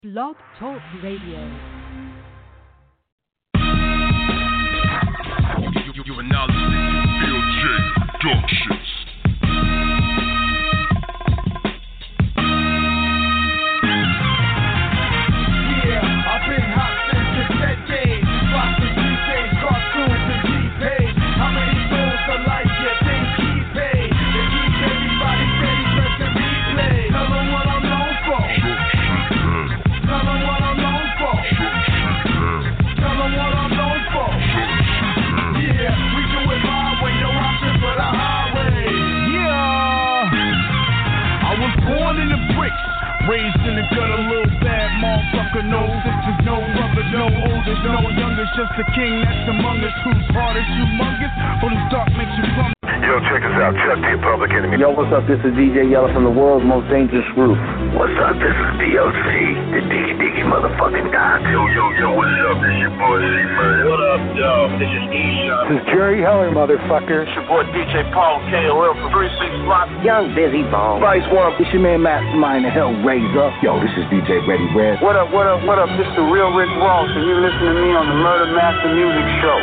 Blog Talk Radio. You are now listening to Bill J. Productions. Yeah, I've been hot since the decade. Watching DJs, cartoons, and T-Page. How many souls alike you think he paid? To keep everybody steady, press and replay. Tell them what I'm known for. Tell them what I'm known for. Tell them what I'm known for. Yeah, we do it my way, no option for the highway. Yeah, I was born in the bricks, raised in the gutter, little bad motherfucker. No sisters, no brothers, no oldest, no youngest, just the king that's among us. Whose heart is humongous, but whose dark makes you crumble. Yo, check us out, Chuck the Public Enemy. Yo, what's up? This is DJ Yella from the world's most dangerous group. What's up? This is DOC, the diggy motherfucking guy. Yo, what's up? This your boy C-Man. What up, dog? This is E-Shot. This is Jerry Heller, motherfucker. It's your boy DJ Paul KOL from 36 Block. Young Busy Bone. Vice One. It's your man Mastermind, the Hellraiser. Yo, this is DJ Ready Red. What up? This is the real Rick Ross, and you listen to me on the Murder Master Music Show.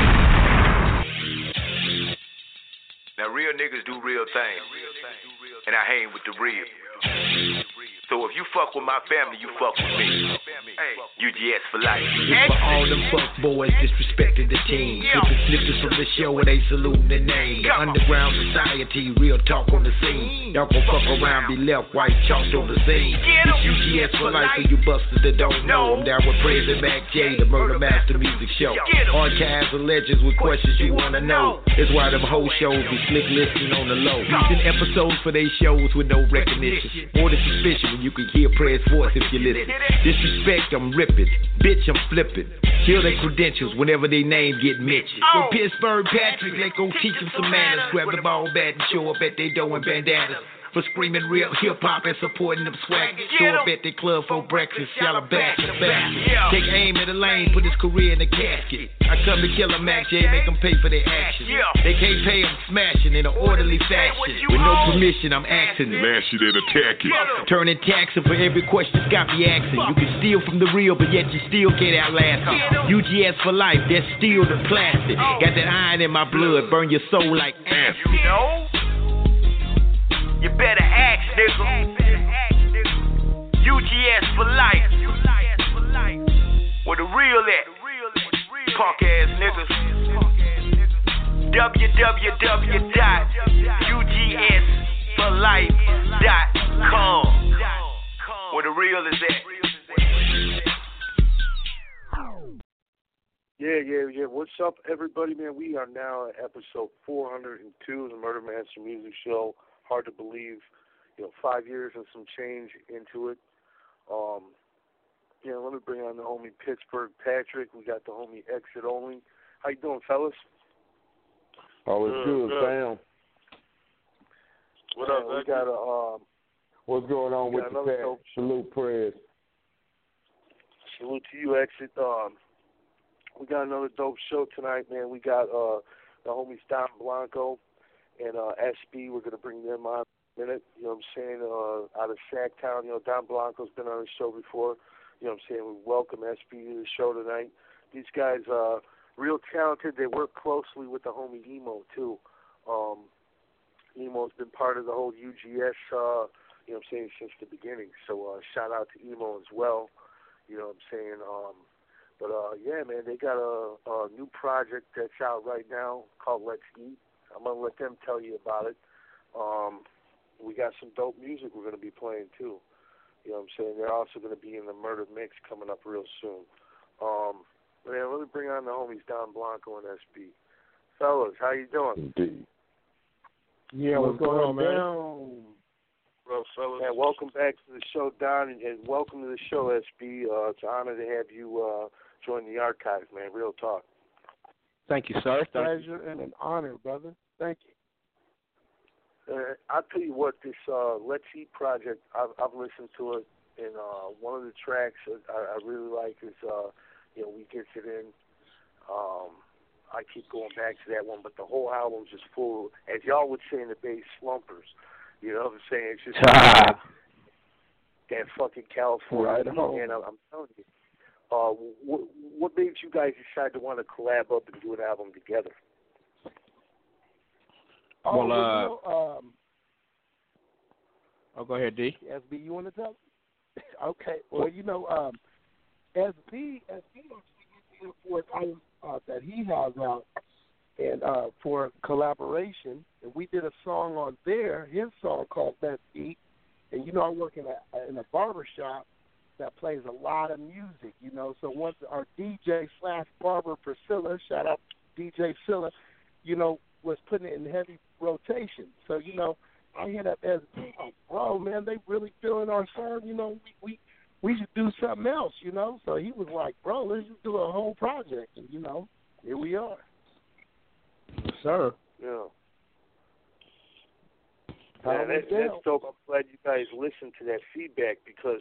Now, real niggas do real things, and I hang with the real. So if you fuck with my family, you fuck with me. Hey, UGS for life. For all them fuck boys disrespected the team. Flipping snippets from the show and they saluting the name. The underground society, real talk on the scene. Y'all gon' fuck around, be left white chalked on the scene. It's UGS for life for you busters that don't know. I'm down with President Mac J, the Murder Master Music Show. Archives of legends with questions you wanna know. It's why them whole shows be slick listening on the low. Recent episodes for they shows with no recognition. More than suspicion when you can hear Prayer's voice if you listen. Disrespect, I'm ripping. Bitch, I'm flipping. Kill their credentials whenever their name get mentioned. With Pittsburgh Patrick, they gon' teach them some manners. Grab the ball bat and show up at their door in bandanas. For screaming real hip-hop and supporting them swag. Show up at the club for breakfast, y'all back to back. Take aim at the lane, put his career in the casket. I come to kill a Mac J, make them pay for their actions. They can't pay, I'm smashing in an orderly fashion. With no permission, I'm acting it. Lash it and attack it. Turning taxing for every question got me asking. You can steal from the real, but yet you still can't outlast it. UGS for life, that's still the plastic. Got that iron in my blood, burn your soul like acid. You know? You better ask, nigga. UGS for life. Where the real at? Punk ass niggas. www.ugsforlife.com. Where the real is at. Yeah. What's up, everybody, man? We are now at episode 402 of the Murder Master Music Show. Hard to believe, 5 years and some change into it. Let me bring on the homie Pittsburgh Patrick. We got the homie Exit Only. How you doing, fellas? Oh, it's good, Sam. What up, we got what's going on with the Pat? Salute, prayers. Salute to you, Exit. We got another dope show tonight, man. We got the homies Don Blanco and SB. We're going to bring them on in a minute. You know what I'm saying? Out of Sacktown. Don Blanco's been on the show before. You know what I'm saying? We welcome SB to the show tonight. These guys are real talented. They work closely with the homie Emo, too. Emo's been part of the whole UGS, since the beginning. So shout out to Emo as well. You know what I'm saying? Yeah, man, they got a new project that's out right now called Let's Eat. I'm going to let them tell you about it. We got some dope music we're going to be playing, too. You know what I'm saying? They're also going to be in the Murder Mix coming up real soon. Man, let me bring on the homies Don Blanco and SB. Fellas, how you doing? Indeed. Yeah, what's going on, man? Well, fellas. Man, welcome back to the show, Don, and welcome to the show, SB. It's an honor to have you join the archive, man. Real talk. Thank you, sir. Pleasure and an honor, brother. Thank you. I'll tell you what, this Let's Eat project, I've listened to it, and one of the tracks I really like is, We Gets It In. I keep going back to that one, but the whole album's just full, as y'all would say in the Bay, slumpers. You know what I'm saying? It's just that fucking California heat, man. I'm telling you. What made you guys decide to want to collab up and do an album together? Oh, go ahead, D. SB, you want to tell? Okay. Well, SB for an album that he has out, and for collaboration, and we did a song on there, his song called Let's Eat, and I work in a barber shop that plays a lot of music, so once our DJ/barber Priscilla, shout out DJ Silla, was putting it in heavy rotation, so I hit up SB, bro, man, they really feeling our song, we should do something else, so he was like, bro, let's just do a whole project, and here we are. Sir. Yeah. Man, that's dope. I'm glad you guys listened to that feedback because,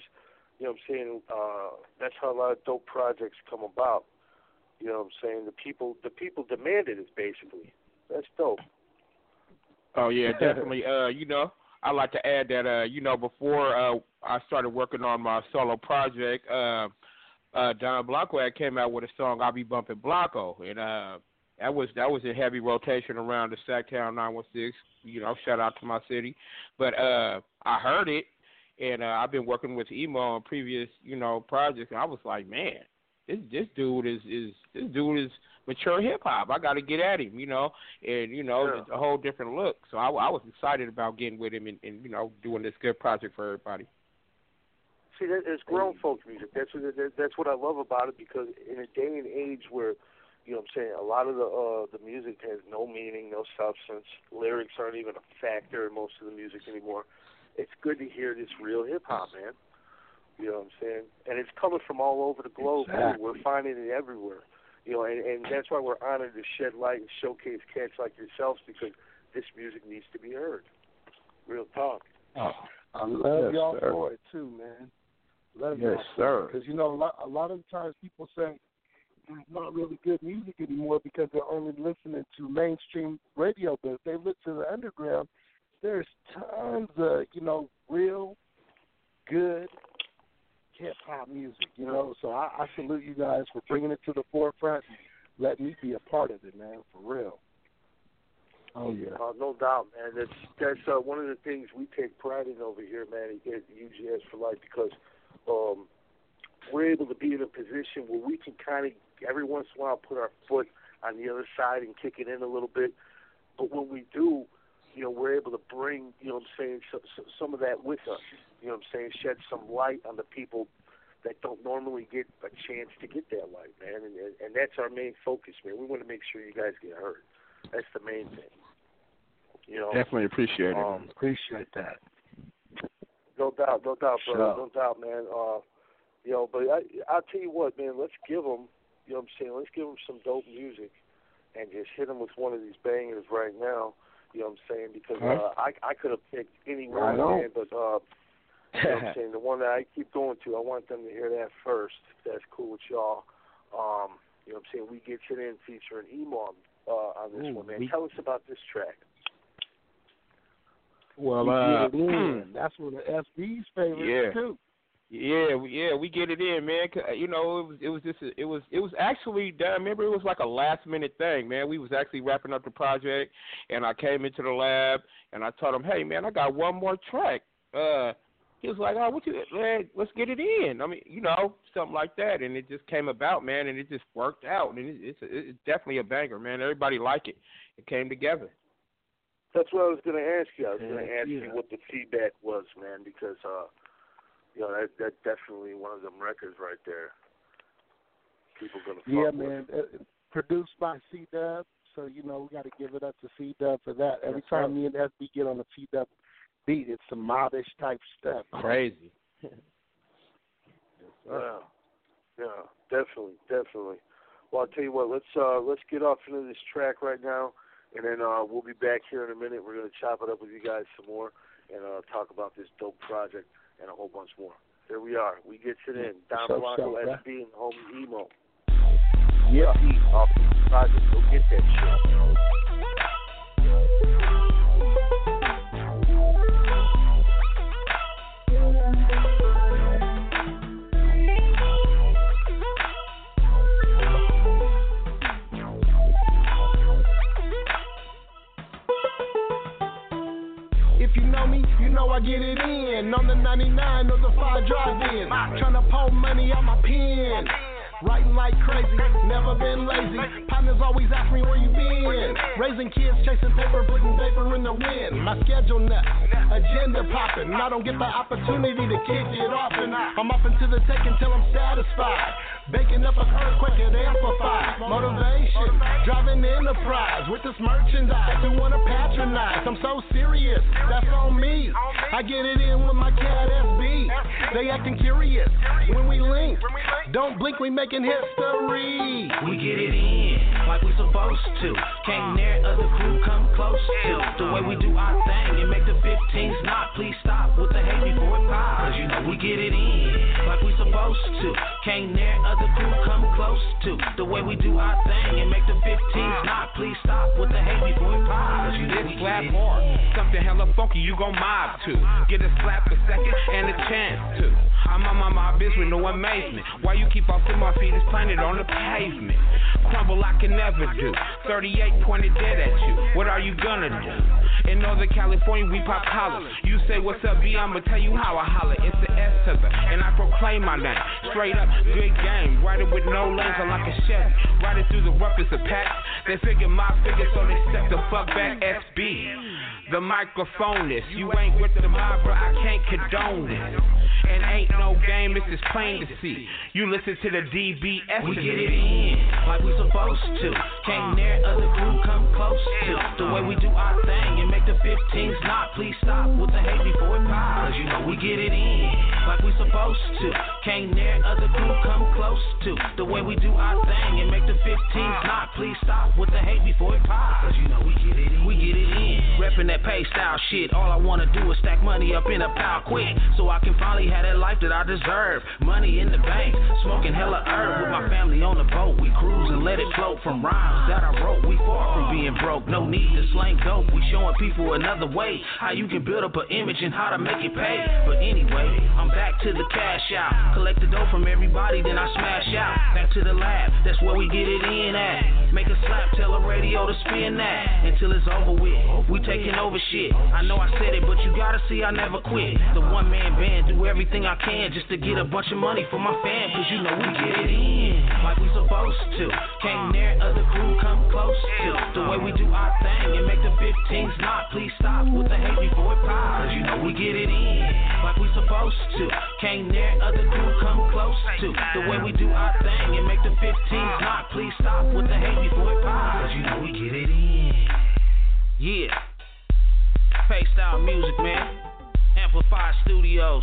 that's how a lot of dope projects come about. You know what I'm saying? The people demanded it, basically. That's dope. Oh, yeah, definitely. I'd like to add that, before I started working on my solo project, Don Blanco had came out with a song, I'll Be Bumping Blanco, and that was in heavy rotation around the Sacktown 916. Shout out to my city. But I heard it, and I've been working with Emo on previous, projects, and I was like, man, this dude is mature hip hop. I got to get at him, and it's a whole different look. So I was excited about getting with him and doing this good project for everybody. See, it's grown folk music. That's what I love about it because in a day and age where a lot of the music has no meaning, no substance. Lyrics aren't even a factor in most of the music anymore. It's good to hear this real hip-hop, man. You know what I'm saying? And it's coming from all over the globe. Exactly. We're finding it everywhere. And that's why we're honored to shed light and showcase cats like yourselves because this music needs to be heard. Real talk. Oh, I love y'all for it, too, man. Love y'all sir. Because, a lot of times people say, it's not really good music anymore because they're only listening to mainstream radio. But if they look to the underground, there's tons of, real good hip-hop music, So I salute you guys for bringing it to the forefront and letting me be a part of it, man, for real. Oh, yeah. No doubt, man. That's one of the things we take pride in over here, man, at UGS for Life because we're able to be in a position where we can kind of every once in a while put our foot on the other side and kick it in a little bit. But when we do, we're able to bring, some of that with us. Shed some light on the people that don't normally get a chance to get that light, man. And that's our main focus, man. We want to make sure you guys get heard. That's the main thing. Definitely appreciate it. Appreciate that. No doubt, brother. Sure. No doubt, man. But I'll tell you what, man, let's give them, let's give them some dope music and just hit them with one of these bangers right now, because I could have picked any one, man, but, the one that I keep going to, I want them to hear that first, if that's cool with y'all. We Get You In featuring Emo on this one, man. Tell us about this track. Well, that's one of SB's favorites, too. Yeah, we get it in, man. It was actually done. Remember, it was like a last minute thing, man. We was actually wrapping up the project, and I came into the lab and I told him, hey, man, I got one more track. He was like, let's get it in. I mean, something like that, and it just came about, man, and it just worked out, and it's definitely a banger, man. Everybody liked it. It came together. That's what I was going to ask you. I was going to ask you what the feedback was, man, because that's definitely one of them records right there. People gonna fuck with. Man. Produced by C-Dub, so we got to give it up to C-Dub for that. Every time me and SB get on the C-Dub beat, it's some mobbish type stuff. Crazy. Yeah, definitely. Well, I'll tell you what. Let's get off into this track right now, and then we'll be back here in a minute. We're gonna chop it up with you guys some more and talk about this dope project and a whole bunch more. Here we are. We Get You In. Don Blanco, SB, and homie Emo. Yeah. Off the project. Go get that shit. I get it in. On the 99 or the 5 drive-in. Tryna pull money out my pen. Writing like crazy, never been lazy. Partners always ask me where you been. Raising kids, chasing paper, putting paper in the wind. My schedule nuts, agenda popping. I don't get the opportunity to kick it off, and I'm up into the tech until I'm satisfied. Baking up an earthquake and amplify. Motivation, driving enterprise with this merchandise. Who wanna patronize? I'm so serious, that's on me. I get it in with my cat SB. They acting curious when we link. Don't blink, we making history. We get it in like we supposed to. Came near, other crew come close to. The way we do our thing and make the 15s not. Please stop with the hate before it pops. Cause you know we get it in like we supposed to. Came near, other crew come close to. The way we do our thing and make the 15s not. Please stop with the hate before it pops. Cause you know we slap get it hard. in. Something hella funky you gon' mob to. Get a slap a second and a chance to. I'm on my biz with no amazement. Why you keep off of my feet is planted on the pavement. Crumble I can never do. 38 pointed dead at you. What are you gonna do? In Northern California we pop collars. You say what's up B, I'ma tell you how I holler. It's the S to the, and I proclaim my name. Straight up, good game. Ride it with no lanes, I like a Chevy. Ride it through the roughest of packs. They figure my figure, so they step the fuck back. SB, the microphone is. You ain't with the mob, bro, I can't condone this. And ain't no game, it's just plain to see. You listen to the DBS. We get it in like we supposed to. Came near, other crew come close to. The way we do our thing and make the 15s not. Please stop with the hate before it pops. Cause you know we get it in like we supposed to. Came near, other crew come close to. The way we do our thing and make the 15s not. Please stop with the hate before it pops. Cause you know we get it in. We get it in. Reppin' that pay style shit. All I wanna do is stack money up in a pile quick, so I can finally have that life that I deserve. Money in the bank, smoking hella herb with my family on the boat. We cruise and let it float from rhymes that I wrote. We far from being broke, no need to slang dope. We showing people another way, how you can build up an image and how to make it pay. But anyway, I'm back to the cash out. Collect the dough from everybody, then I smash out. Back to the lab, that's where we get it in at. Make a slap, tell the radio to spin that until it's over with. We taking over shit. I know I said it, but you gotta see I never quit. The one-man band, do everything I can just to get a bunch of money for my fam. Cause you know we get it in like we supposed to. Came near, other crew come close to. The way we do our thing and make the 15s not. Please stop with the hate before it pops. Cause you know we get it in like we supposed to. Came near, other crew come close to. The way we do our thing and make the 15s not. Please stop with the hate before it pops. Cause you know we get it in. Yeah. Pay style music, man. Amplify Studios.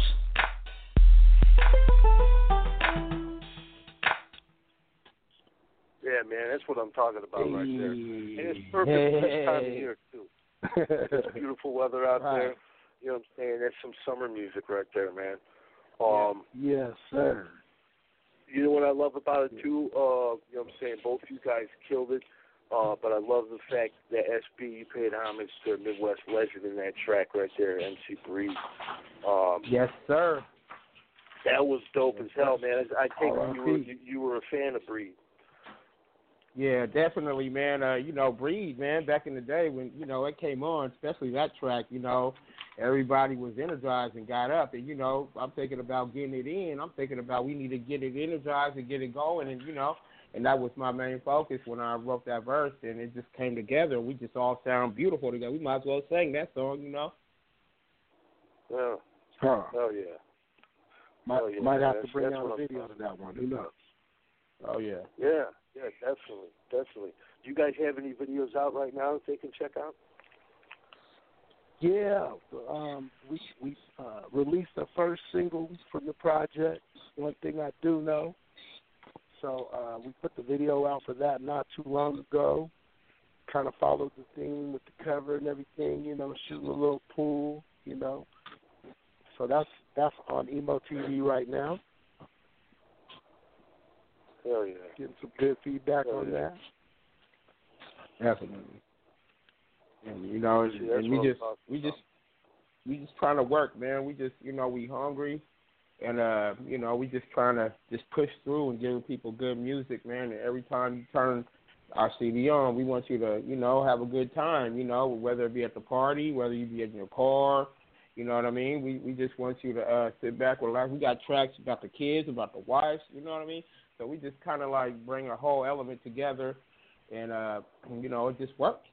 Yeah, man, that's what I'm talking about right there. And it's perfect for this time of year, too. It's beautiful weather out there. You know what I'm saying? That's some summer music right there, man. Yes, sir. You know what I love about it, too? You know what I'm saying? Both you guys killed it. But I love the fact that SB, you paid homage to Midwest legend in that track right there, MC Breed. Yes, sir. That was dope as hell, man. I think you were a fan of Breed. Yeah, definitely, man. You know, Breed, man, back in the day when, you know, it came on, especially that track, you know, everybody was energized and got up. And, you know, I'm thinking about getting it in. I'm thinking about we need to get it energized and get it going. And, you know, and that was my main focus when I wrote that verse. And it just came together. We just all sound beautiful together. We might as well sing that song, you know. Yeah. Oh, yeah. Might have to bring out a video to that one. Who knows? Oh, yeah. Yeah, definitely. Do you guys have any videos out right now that they can check out? Yeah, we released the first single from the project, One Thing I Do Know. So we put the video out for that not too long ago. Kind of followed the theme with the cover and everything, you know, shooting a little pool, you know. So that's on Emo TV right now. Hell yeah. Getting some good feedback on that. Definitely. And you know, and we just trying to work, man. We just, you know, we hungry, and you know, we just trying to just push through and give people good music, man. And every time you turn our CD on, we want you to, you know, have a good time, you know, whether it be at the party, whether you be in your car, You know what I mean? We just want you to sit back, relax. We got tracks about the kids, about the wives. You know what I mean? So we just kind of like bring a whole element together, and you know, it just works.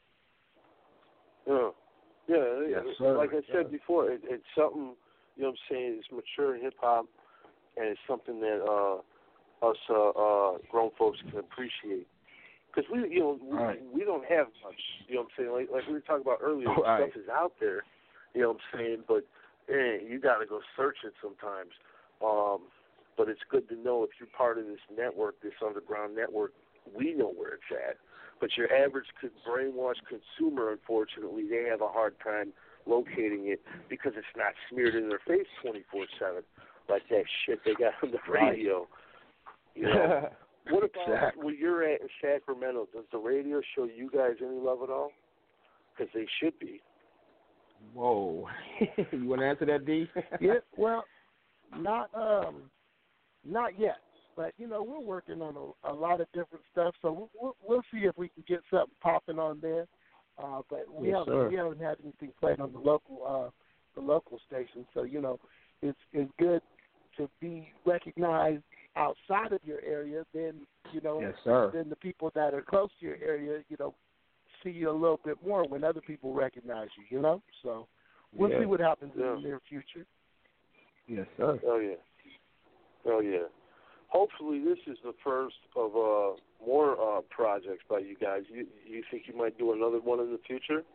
Yeah. Yes, sir. Like I said before, it's something, you know what I'm saying, it's mature hip hop, and it's something that us grown folks can appreciate. Because we don't have much, you know what I'm saying? Like we were talking about earlier, stuff is out there, you know what I'm saying, but you got to go search it sometimes. But it's good to know if you're part of this network, this underground network, we know where it's at. But your average brainwashed consumer, unfortunately, they have a hard time locating it because it's not smeared in their face 24/7 like that shit they got on the radio. You know. What about where you're at in Sacramento? Does the radio show you guys any love at all? Because they should be. Whoa. You want to answer that, D? Yeah, well, not yet. But, you know, we're working on a lot of different stuff, so we'll see if we can get something popping on there. But we haven't had anything played on the local station. So, you know, it's good to be recognized outside of your area. Then, you know, then the people that are close to your area, you know, see you a little bit more when other people recognize you, you know. So we'll see what happens in the near future. Yes, sir. Oh, yeah. Hopefully this is the first of more projects by you guys. You think you might do another one in the future?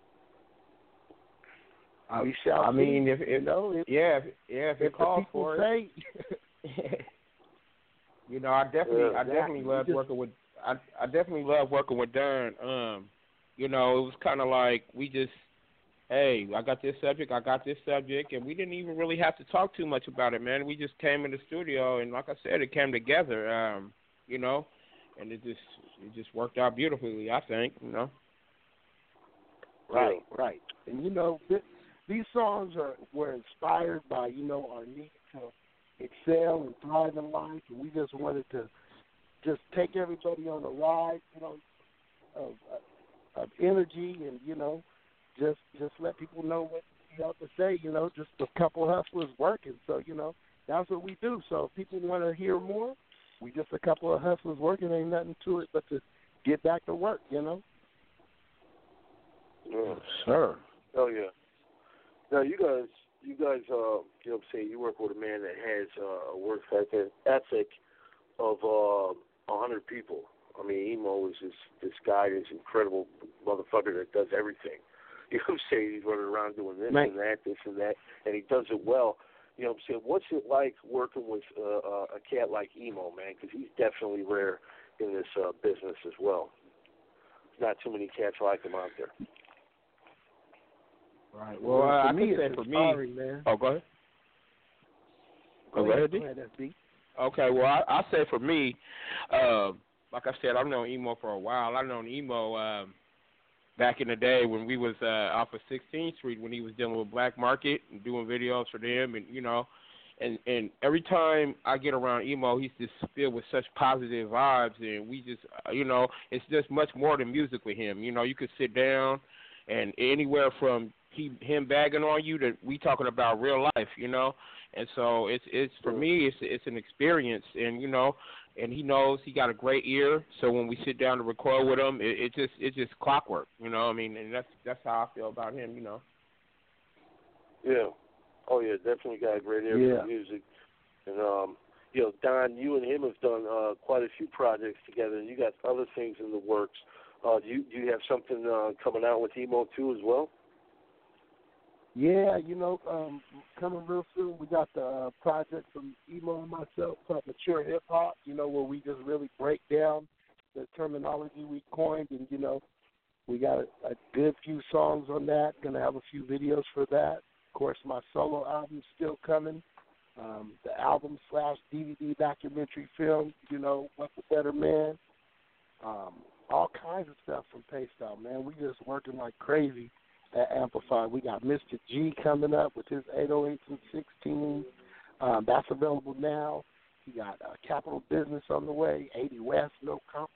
We shall see. Mean, if it calls for it. You know, I definitely love working with. I definitely love working with Don. You know, it was kind of like we just, hey, I got this subject, and we didn't even really have to talk too much about it, man. We just came in the studio, and like I said, it came together, you know, and it just worked out beautifully, I think, you know. Right. And, you know, these songs were inspired by, you know, our need to excel and thrive in life, and we just wanted to just take everybody on a ride, you know, of energy and, you know, just let people know what you have to say, you know, just a couple hustlers working. So, you know, that's what we do. So if people want to hear more, we just a couple of hustlers working. Ain't nothing to it but to get back to work, you know. Yeah. Sure. Oh, yeah. Now, you guys, you know what I'm saying, you work with a man that has a work ethic of 100 people. I mean, Emo is this guy, this incredible motherfucker that does everything. You know what I'm saying? He's running around doing this and that, and he does it well. You know what I'm saying? What's it like working with a cat like Emo, man? Because he's definitely rare in this business as well. There's not too many cats like him out there. Right. Well, I can say for me. Man. Oh, go ahead. Go ahead, D. Okay. Well, I say for me, like I said, I've known Emo for a while. I've known Emo back in the day when we was off of 16th Street when he was dealing with Black Market and doing videos for them, and you know, and every time I get around Emo, he's just filled with such positive vibes, and we just, you know, it's just much more than music with him. You know, you could sit down, and anywhere from him bagging on you to we talking about real life, you know, and so it's for me it's an experience, and you know. And he knows he got a great ear, so when we sit down to record with him, it's just clockwork, you know. I mean, and that's how I feel about him, you know. Yeah, oh yeah, definitely got a great ear for music, and you know, Don, you and him have done quite a few projects together, and you got other things in the works. Do you have something coming out with Emo too as well? Yeah, you know, coming real soon, we got the project from Emo and myself called Mature Hip Hop, you know, where we just really break down the terminology we coined, and, you know, we got a good few songs on that, going to have a few videos for that. Of course, my solo album's still coming, the album/DVD documentary film, you know, What's a Better Man, all kinds of stuff from Paystyle, man. We just working like crazy at Amplify. We got Mr. G coming up with his 808s and 16. That's available now. We got Capital Business on the way, 80 West, No Compromise,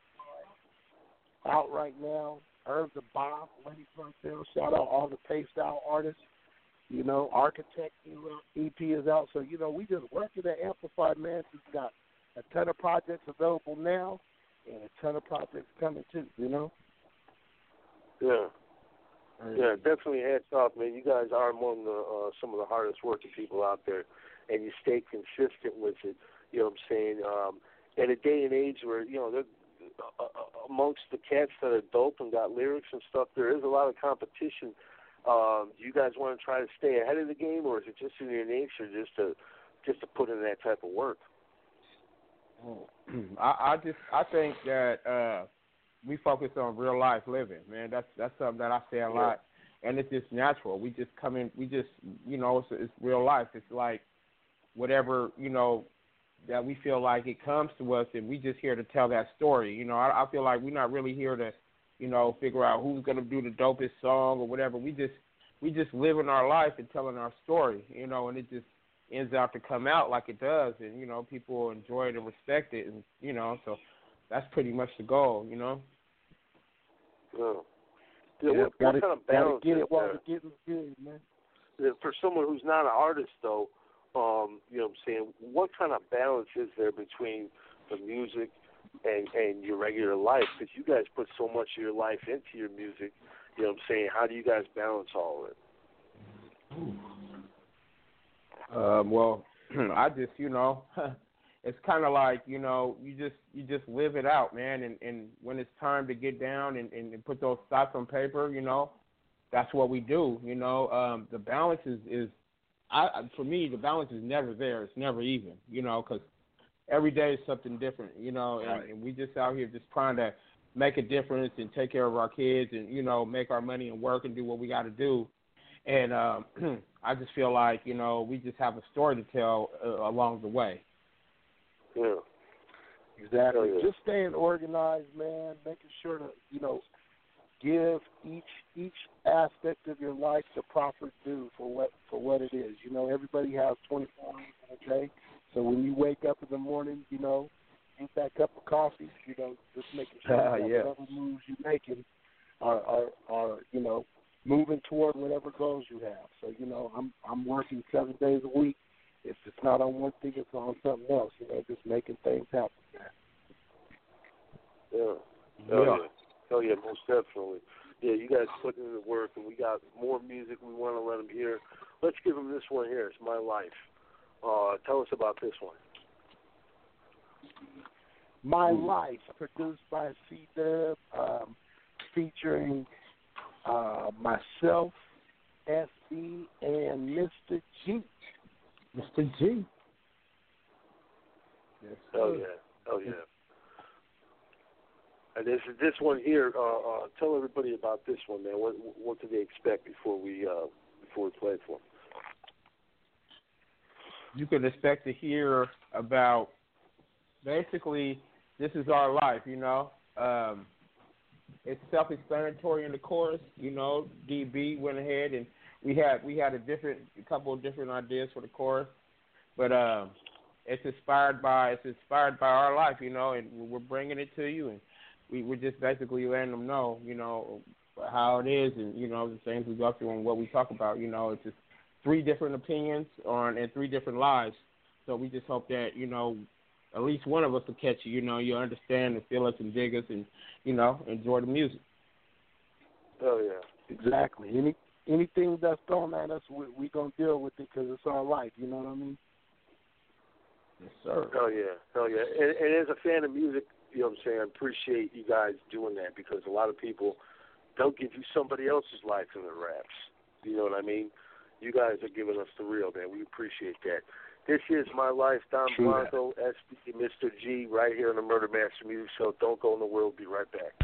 out right now. Herb the Bob, Lenny Frontel. Shout out all the Paystyle artists. You know, Architect EP is out. So, you know, we just working at Amplified, man. We've got a ton of projects available now and a ton of projects coming too, you know? Yeah. Yeah, definitely hats off, man. You guys are among the some of the hardest working people out there, and you stay consistent with it. You know what I'm saying? In a day and age where, you know, amongst the cats that are dope and got lyrics and stuff, there is a lot of competition. Do you guys want to try to stay ahead of the game, or is it just in your nature just to put in that type of work? I think that we focus on real life living, man. That's something that I say a lot, and it's just natural. We just come in, we just, you know, it's real life. It's like whatever, you know, that we feel like it comes to us, and we just here to tell that story. You know, I feel like we're not really here to, you know, figure out who's gonna do the dopest song or whatever. We just living our life and telling our story, you know, and it just ends out to come out like it does, and you know, people enjoy it and respect it, and you know, so that's pretty much the goal, you know. What kind of balance get it is while there? we're getting good, man. For someone who's not an artist, though, you know what I'm saying, what kind of balance is there between the music and your regular life? Because you guys put so much of your life into your music, you know what I'm saying, how do you guys balance all of it? Well, I just, you know, it's kind of like, you know, you just live it out, man, and when it's time to get down and put those thoughts on paper, you know, that's what we do, you know. The balance is for me, the balance is never there. It's never even, you know, because every day is something different, you know, and we just out here just trying to make a difference and take care of our kids and, you know, make our money and work and do what we got to do. And I just feel like, you know, we just have a story to tell along the way. Yeah. Exactly. Just staying organized, man, making sure to, you know, give each aspect of your life the proper due for what it is. You know, everybody has 24 hours in a day. So when you wake up in the morning, you know, get that cup of coffee, you know, just making sure that whatever moves you're making are you know, moving toward whatever goals you have. So, you know, I'm working 7 days a week. If it's not on one thing, it's on something else. You know, just making things happen, man. Yeah. Oh, yeah, most definitely. Yeah, you guys put in the work, and we got more music we want to let them hear. Let's give them this one here. It's My Life. Tell us about this one. My Life, produced by C-Dub, featuring myself, SB, and Mr. G. Mr. G. Yes, oh, yeah. And this one here, tell everybody about this one, man. What do they expect before we play it for them? You can expect to hear about, basically, this is our life, you know. It's self-explanatory in the chorus, you know. DB went ahead and we had a couple of different ideas for the chorus, but it's inspired by our life, you know, and we're bringing it to you, and we're just basically letting them know, you know, how it is, and you know, the things we go through and what we talk about. You know, it's just 3 different opinions and 3 different lives. So we just hope that, you know, at least one of us will catch you. You know, you understand and feel us and dig us, and you know, enjoy the music. Oh yeah, exactly. Anything that's thrown at us, we gonna deal with it because it's our life. You know what I mean? Yes, sir. Oh yeah. And as a fan of music, you know what I'm saying, I appreciate you guys doing that, because a lot of people, they'll give you somebody else's life in their raps. You know what I mean? You guys are giving us the real, man. We appreciate that. This is My Life, Don Blanco, SB, Mr. G, right here on the Murder Master Music Show. Don't go nowhere. We'll be right back.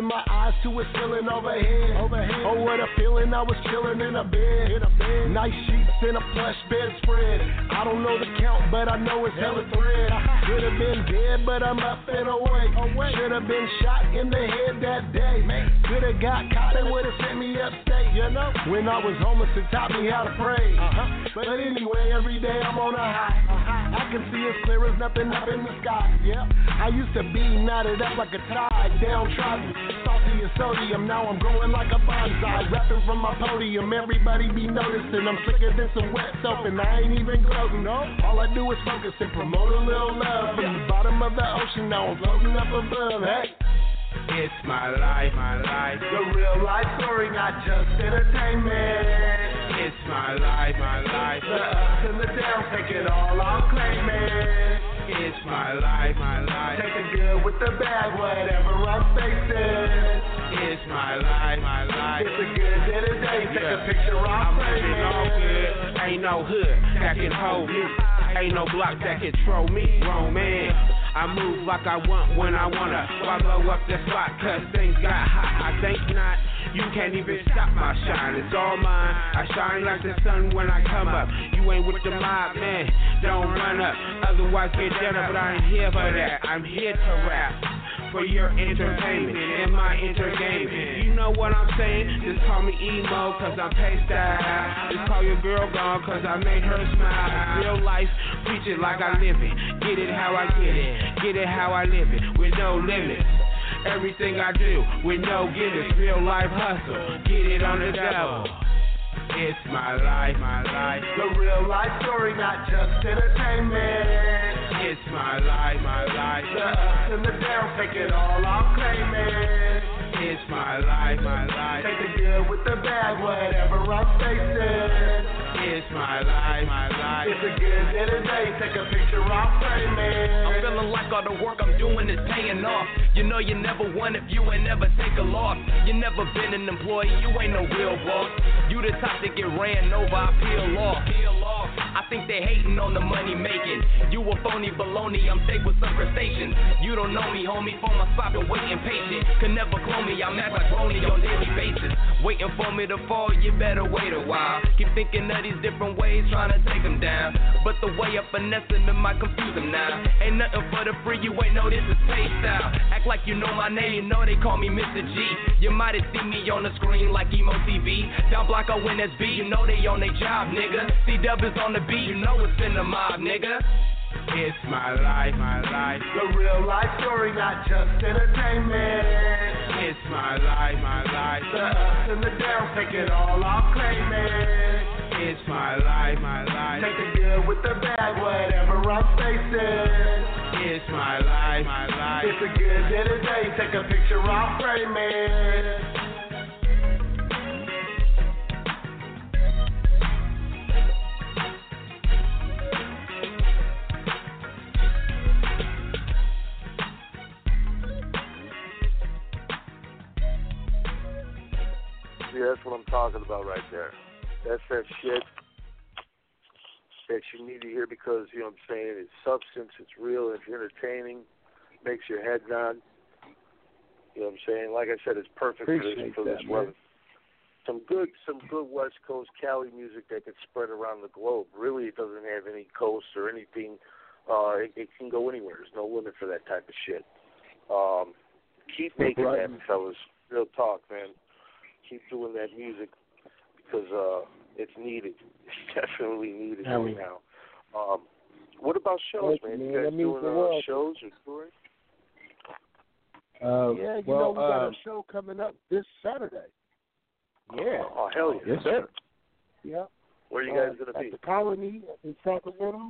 opened my eyes to a ceiling overhead. Oh, what a feeling, I was chilling in a bed. Nice sheets and a plush bedspread. I don't know the count, but I know it's hella thread. Could have been dead, but I'm up and awake. Should have been shot in the head that day. Could have got caught, they would have sent me upstate. You know, when I was homeless, it taught me how to pray. But anyway, every day I'm on a high. I can see as clear as nothing up in the sky. Yeah, I used to be knotted up like a tide, downtrodden, salty as sodium. Now I'm growing like a bonsai, rapping from my podium. Everybody be noticing I'm slicker than some wet soap, and I ain't even gloating. All I do is focus and promote a little love from the bottom of the ocean. Now I'm floating up above. Hey. It's my life, the real life story, not just entertainment. It's my life, the ups and the downs, take it all, I'm claiming. It's my life, take the good with the bad, whatever I'm facing. It's my life, it's a good day today, take a picture, I'm living all good. Ain't no hood that can hold me, ain't no block that can control me, wrong man. I move like I want when I wanna. Why blow up the spot? Cause things got hot. I think not. You can't even stop my shine. It's all mine. I shine like the sun when I come up. You ain't with the mob, man. Don't run up. Otherwise get done up. But I ain't here for that. I'm here to rap for your entertainment and my entertainment. You know what I'm saying? Just call me emo cause I'm paced out. Just call your girl gone cause I made her smile. Real life, preach it like I live it. Get it how I get it. Get it how I live it. With no limits. Everything I do with no gimmicks. Real life hustle. Get it on the double. It's my life, the real life story, not just entertainment. It's my life, the ups and the downs, take it all, I'm claiming. It's my life, take the good with the bad, whatever I'm facing. It's my life, it's a good day today, take a picture, I'm framing. I'm feeling like all the work I'm doing is paying off. You know you never won if you ain't never take a loss. You never been an employee, you ain't no real boss. You the type that get ran over, I peel off. I think they hating on the money making. You a phony baloney, I'm safe with some crustaceans. You don't know me, homie, for my spot been waiting patient. Could never clone me, I'm act like Boney on daily basis. Waiting for me to fall, you better wait a while. Keep thinking of these different ways, trying to take them down. But the way I finesse them, it might confuse them now. Ain't nothing for the free, you ain't know this is pay style. Act like you know my name, you know they call me Mr. G. You might have seen me on the screen like Emo TV. Down Blanco NSB, you know they on their job, nigga. C-Dub is on the beat, you know it's in the mob, nigga. It's my life, the real life story, not just entertainment. It's my life, the ups and the downs, take it all, I'm claiming. It's my life, take the good with the bad, whatever I'm facing. It's my life, it's a good day today, take a picture, I'm framing. Yeah, that's what I'm talking about right there. That's that shit that you need to hear because, you know what I'm saying, it's substance, it's real, it's entertaining, makes your head nod. You know what I'm saying? Like I said, it's perfect for this weather. Some good West Coast Cali music that can spread around the globe. Really, it doesn't have any coast or anything. It can go anywhere. There's no limit for that type of shit. Keep making that, fellas. Real talk, man. Keep doing that music because it's needed. It's definitely needed right now. What about shows, man? You guys doing shows or touring? Yeah, you know we got a show coming up this Saturday. Yeah. Oh, hell yeah. Yes, sir. Yeah. Where are you guys going to be? At the Colony in Sacramento.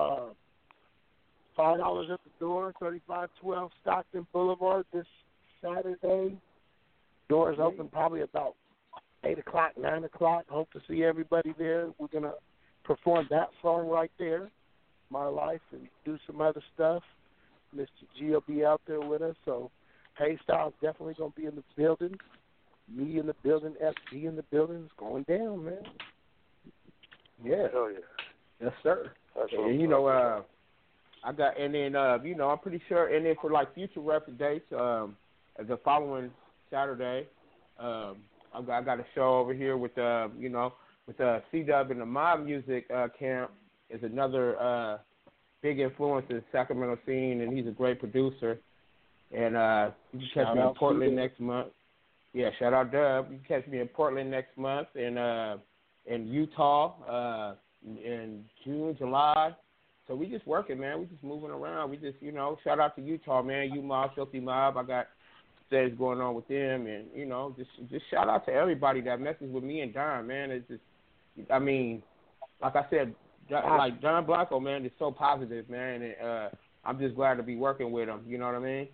$5 at the door, 3512 Stockton Boulevard this Saturday. Doors open probably about 8 o'clock, 9 o'clock. Hope to see everybody there. We're going to perform that song right there, My Life, and do some other stuff. Mr. G will be out there with us, so Haystyle's definitely going to be in the building. Me in the building, FG in the building. It's going down, man. Yeah. Hell yeah. Yes, sir. And, you know, I got, and then, you know, I'm pretty sure, and then for, like, future record dates, the following Saturday. I got a show over here with with C-Dub and the Mob Music Camp is another big influence in the Sacramento scene, and he's a great producer. And you can catch me in Portland next month. Yeah, shout out Dub. You can catch me in Portland next month, and in Utah in June, July. So we just working, man. We just moving around. We just, shout out to Utah, man. U-Mob, Filthy Mob. I got things going on with them, and just shout out to everybody that messes with me and Don, man. It's just, I mean, like I said, like Don Blanco, man, is so positive, man, and I'm just glad to be working with him. You know what I mean?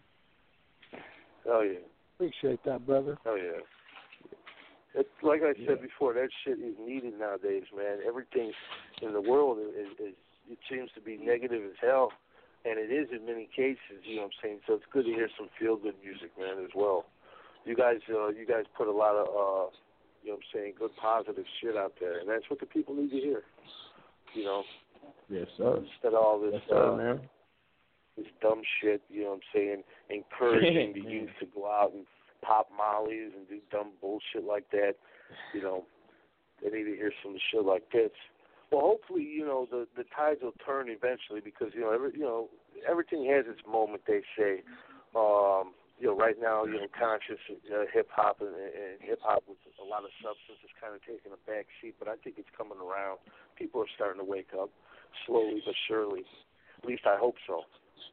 Oh yeah. Appreciate that, brother. Oh yeah. It's like I said before, that shit is needed nowadays, man. Everything in the world is it seems to be negative as hell, and it is in many cases. You know what I'm saying? So it's good to hear some feel good music, man, as well. You guys put a lot of you know what I'm saying, good positive shit out there, and that's what the people need to hear. You know. Yes, sir. Instead of all this man. This dumb shit, you know what I'm saying, encouraging the youth to go out and pop mollies and do dumb bullshit like that. You know, they need to hear some shit like this. Well, hopefully, the tides will turn eventually because, everything has its moment, they say. Right now, conscious hip-hop and hip-hop with a lot of substance is kind of taking a back seat, but I think it's coming around. People are starting to wake up slowly but surely. At least I hope so.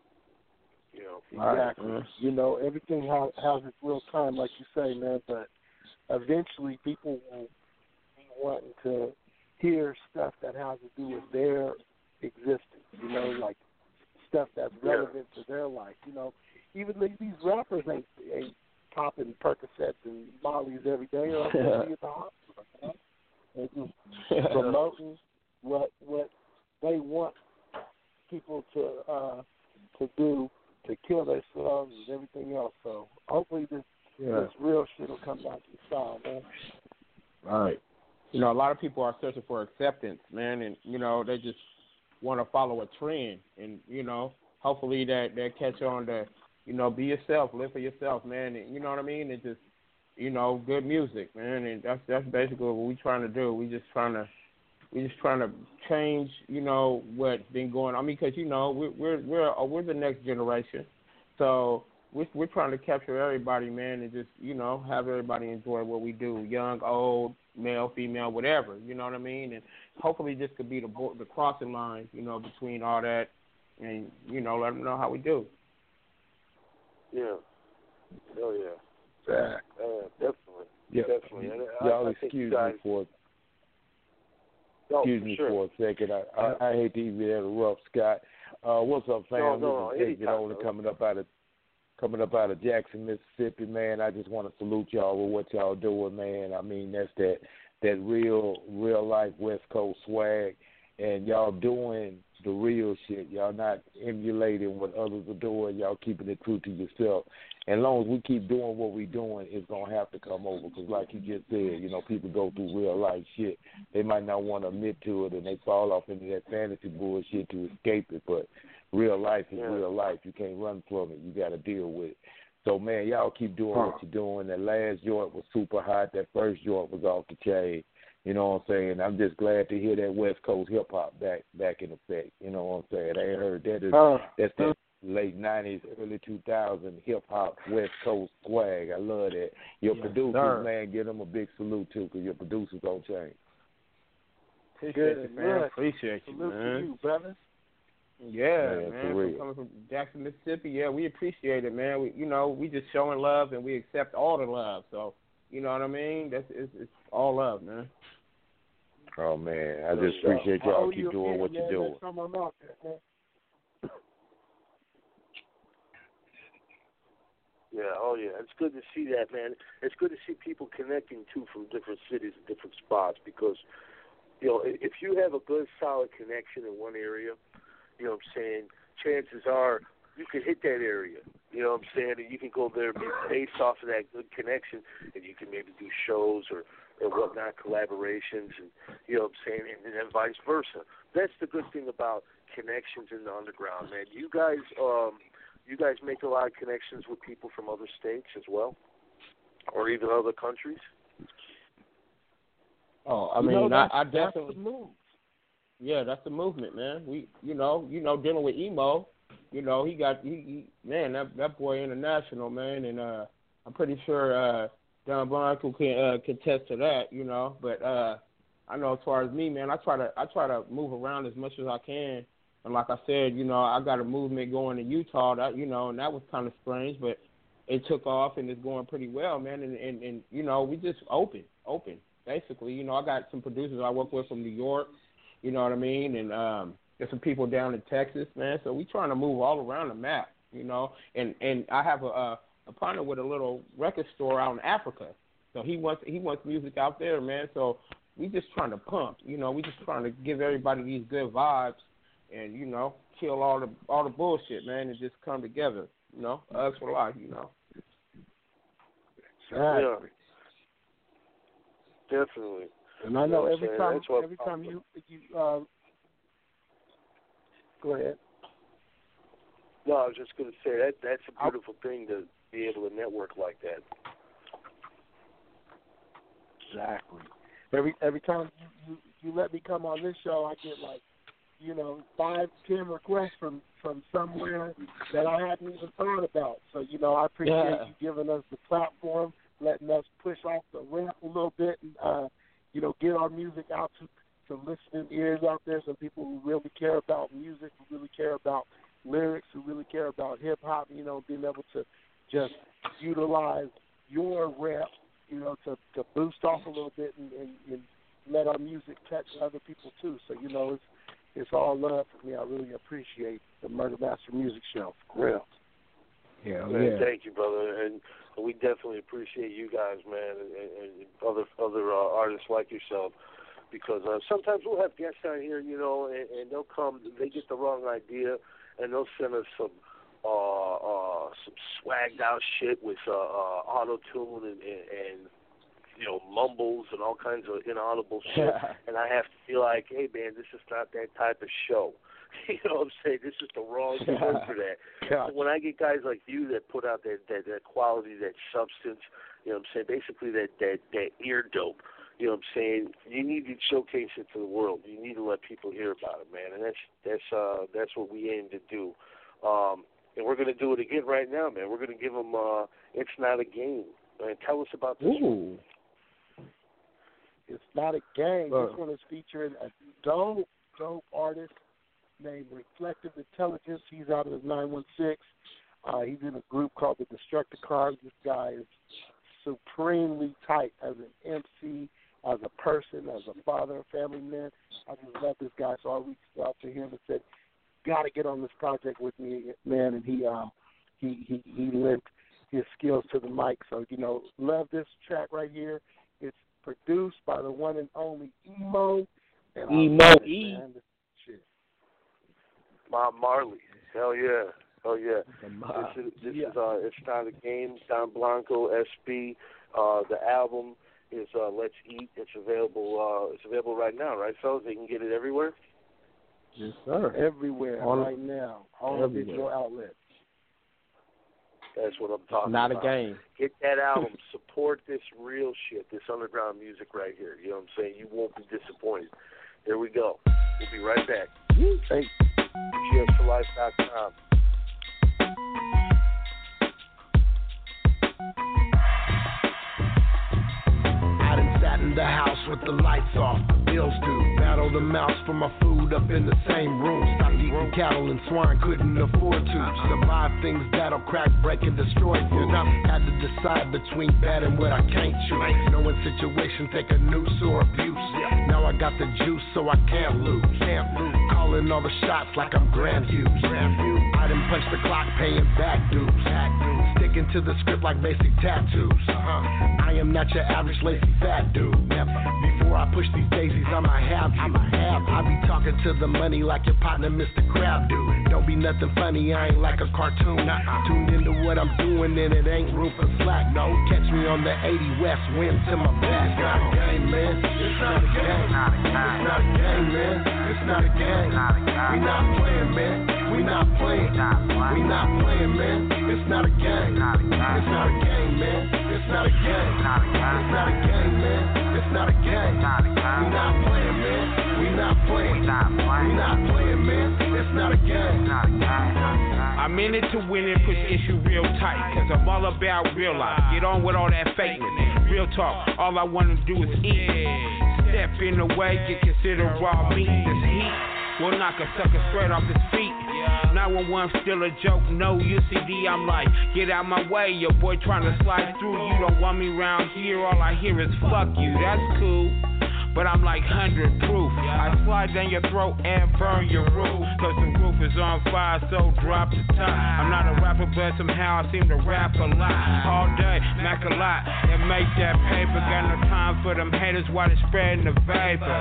Exactly. Everything has its real time, like you say, man, but eventually people will be wanting to hear stuff that has to do with their existence, like stuff that's relevant to their life. Even these rappers ain't popping Percocets and Mollies every day or at the hospital. They're just promoting what they want people to do, to kill themselves and everything else. So hopefully this real shit will come back to the side, man. All right. A lot of people are searching for acceptance, man, and, they just want to follow a trend. And, hopefully that catch on to, be yourself, live for yourself, man. And, you know what I mean? And just, good music, man. And that's basically what we're trying to do. We're just trying to change, what's been going on. I mean, because, we're the next generation. So we're trying to capture everybody, man, and just, have everybody enjoy what we do, young, old, male, female, whatever, you know what I mean? And hopefully this could be the crossing line, between all that and, let them know how we do. Yeah. Oh, yeah. Definitely. Yeah. Definitely. Y'all excuse me for a second. I hate to even interrupt, Scott. What's up, fam? No, this is David coming up out of Jackson, Mississippi, man. I just want to salute y'all with what y'all doing, man. I mean, that's that real life West Coast swag, and y'all doing the real shit. Y'all not emulating what others are doing. Y'all keeping it true to yourself. And as long as we keep doing what we're doing, it's going to have to come over. Because like you just said, people go through real life shit. They might not want to admit to it, and they fall off into that fantasy bullshit to escape it. But real life is real life. You can't run from it. You got to deal with it. So, man, y'all keep doing what you're doing. That last joint was super hot. That first joint was off the chain. You know what I'm saying? I'm just glad to hear that West Coast hip-hop back in effect. You know what I'm saying? I ain't heard that. That's that late 90s, early 2000s hip-hop West Coast swag. I love that. Your producers, man, give them a big salute, too, because your producers don't change. Appreciate you, man. Appreciate you, man. Salute to you, brother. Yeah, man. Coming from Jackson, Mississippi, we appreciate it, man. We just showing love, and we accept all the love. So, you know what I mean? It's all love, man. Oh, man. I just appreciate y'all keep doing what you're doing. Yeah, oh yeah, it's good to see that, man. It's good to see people connecting too from different cities and different spots because, if you have a good, solid connection in one area, you know what I'm saying, chances are you can hit that area, you know what I'm saying, and you can go there based off of that good connection, and you can maybe do shows or whatnot, collaborations, and you know what I'm saying, and then vice versa. That's the good thing about connections in the underground, man. You guys make a lot of connections with people from other states as well? or even other countries? Oh, I mean, I definitely. That's the move. Yeah, that's the movement, man. We, dealing with Emo, he man, that boy international, man, and I'm pretty sure Don Blanco can contest to that, But I know as far as me, man, I try to move around as much as I can. And like I said, I got a movement going in Utah that, and that was kind of strange, but it took off and it's going pretty well, man. And we just open, basically. I got some producers I work with from New York, you know what I mean? And there's some people down in Texas, man. So we trying to move all around the map, And I have a partner with a little record store out in Africa. So he wants music out there, man. So we just trying to pump, we just trying to give everybody these good vibes and, kill all the bullshit, man, and just come together, Us for life, Exactly. Yeah. Definitely. And I know every time you go ahead. No, I was just going to say that's a beautiful thing to be able to network like that. Exactly. Every time you let me come on this show, I get 5-10 requests from somewhere that I hadn't even thought about. So I appreciate you giving us the platform, letting us push off the ramp a little bit, and get our music out to listening ears out there. Some people who really care about music, who really care about lyrics, who really care about hip hop. Being able to just utilize your rap, to boost off a little bit and let our music touch other people too. So it's all love for me. I really appreciate the Murder Master Music Show. For real. Yeah, man, thank you, brother, and we definitely appreciate you guys, man, and other artists like yourself, because sometimes we'll have guests out here, and they'll come, they get the wrong idea, and they'll send us some swagged out shit with auto tune and mumbles and all kinds of inaudible shit, and I have to be like, hey man, this is not that type of show. You know what I'm saying? This is the wrong show for that. So when I get guys like you that put out that quality, that substance, you know what I'm saying? Basically that ear dope. You know what I'm saying? You need to showcase it to the world. You need to let people hear about it, man. And that's what we aim to do. And we're going to do it again right now, man. We're going to give them It's Not a Game. Man, tell us about this. Ooh. It's Not a Game. This one is featuring a dope artist named Reflective Intelligence. He's out of the 916. He's in a group called the Destructicons. This guy is supremely tight as an MC, as a person, as a father, a family man. I just love this guy, so I reached out to him and said, "Got to get on this project with me, man." And he lent his skills to the mic. So love this track right here. It's produced by the one and only Emo. And Emo E. Bob Marley. Hell yeah. This is It's Not a Game. Don Blanco, SB. The album is Let's Eat. It's available. It's available right now, right, fellas? They can get it everywhere. Yes, sir. Everywhere right now. All digital outlets. That's what I'm talking about. Not a game. Get that album. Support this real shit. This underground music right here. You know what I'm saying? You won't be disappointed. There we go. We'll be right back. Thanks. GSforLife.com. I done sat in the house with the lights off, the bills due. Battle the mouse for my food up in the same room. Stopped eating cattle and swine, couldn't afford to. Survive things that'll crack, break, and destroy food. Had to decide between bad and what I can't choose. Knowing situation, take a noose or abuse. Now I got the juice, so I can't lose. Calling all the shots like I'm Grant Hughes. I done punched the clock, paying back dues. Sticking to the script like basic tattoos. I am not your average lazy fat dude. Never. Before I push these daisies, I'ma have you. I be talking to the money like your partner, Mr. Crab dude. Don't be nothing funny, I ain't like a cartoon. Tuned into what I'm doing and it ain't room for slack. No, catch me on the 80 West, wind to my back. It's not a game, man. It's not a game. It's not a game, man. It's not a game. We not playing, man. We not playing. We not playing, man. It's not a game. It's not a game, man. It's not a game. It's not a game, man. It's not a game. We not playing, man. We not playing. We not playing, man. It's not a game. I'm in it to win it, push issue real tight, cause I'm all about real life. Get on with all that fakeness. Real talk, all I wanna do is eat. Step in the way, get considered raw meat. This heat will knock a sucker straight off his feet. 911 still a joke, no UCD. I'm like, get out my way, your boy trying to slide through. You don't want me round here, all I hear is fuck you. That's cool, but I'm like 100 proof. I slide down your throat and burn your roof, cause the roof is on fire, so drop the top. I'm not a rapper, but somehow I seem to rap a lot. All day, mac a lot, and make that paper. Got no time for them haters while they spreading the vapor.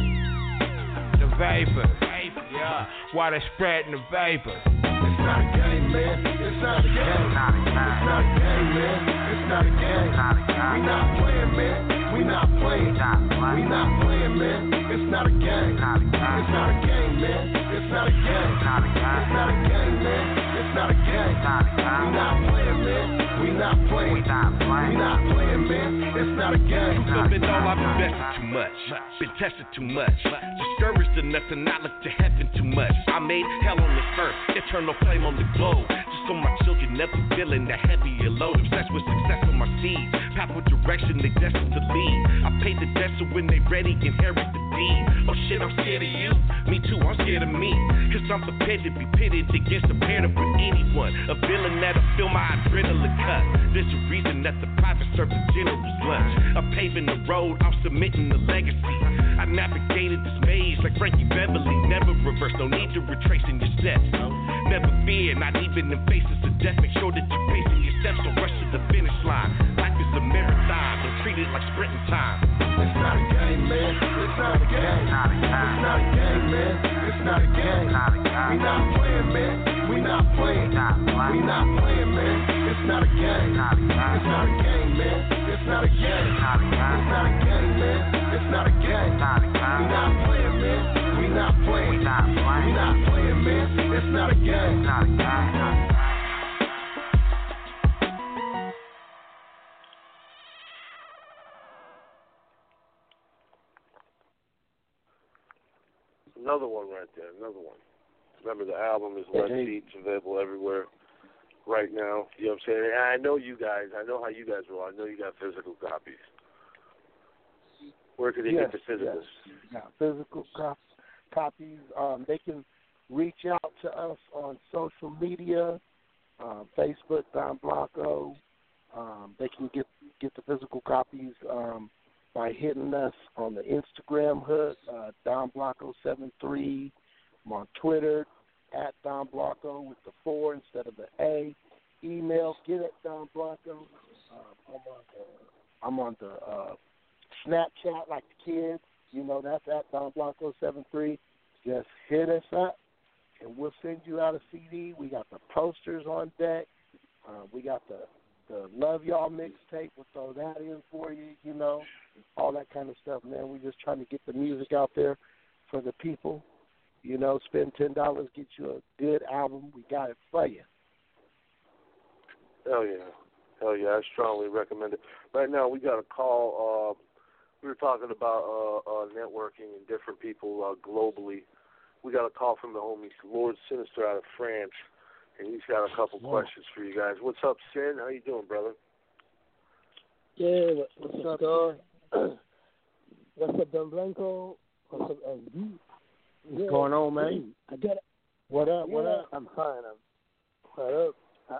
The vapor, while they spreading the vapor. It's not a game, man. It's not a game. It's not a game, man. It's not a game. We not playing, man. We not playing. We not playing, man. It's not a game. It's not a game, man. It's not a game. It's not a game, man. It's not a game. We not playing, man. We not playing. We not playing, man. It's not a game. I've been all I've invested too much. Been tested too much. Discouraged enough to not look to heaven too much. I made hell on this earth. Eternal flame on the globe. Just so my children never feeling that heavier load. Obsessed with success on my seeds. Path what direction they destined to lead. I paid the debt so when they ready, inherit the deed. Oh shit, I'm scared of you. Me too, I'm scared of me. Cause I'm prepared to be pitted against a pair with anyone. A villain that'll feel my adrenaline cut. There's a reason that the private serves the general's lunch. I'm paving the road, I'm submitting the legacy. I navigated this maze like Frankie Beverly. Never reverse, no need to retrace in your steps. Never fear, not even in faces of death. Make sure that you're pacing your steps, don't rush to the finish line. Life is a marathon, don't treat it like sprinting time. It's not a game, man. It's not a game. It's not a game, man. It's not a game. We not playing, man. We not playing. We not playing, man. It's not a game. It's not a game, man. It's not a game. It's not a game, man. It's not a game. We not playing, man. We not playing. We not playing, man. It's not a game. Another one right there, another one. Remember, the album is West Beats, available everywhere right now. You know what I'm saying? And I know you guys. I know how you guys roll. I know you got physical copies. Where can they get the physicals? Yeah, physical copies. They can reach out to us on social media, Facebook, Don Blanco. They can get the physical copies by hitting us on the Instagram hook, Don Blanco 73. I'm on Twitter at Don Blanco with the 4 instead of the A. Email, get at Don Blanco. I'm on the Snapchat like the kids. You know, that's at Don Blanco 73. Just hit us up, and we'll send you out a CD. We got the posters on deck. We got the Love Y'all mixtape. We'll throw that in for you, you know, all that kind of stuff, man. We're just trying to get the music out there for the people. You know, spend $10, get you a good album. We got it for you. Hell yeah. Hell yeah. I strongly recommend it. Right now, we got a call. We were talking about networking and different people globally. We got a call from the homie Lord Sinister out of France, and he's got a couple questions for you guys. What's up, Sin? How you doing, brother? Yeah, what's up, Don? What's up, Don Blanco? What's up, LB? What's going on, man? I get it. What up? What up? I'm fine. What up?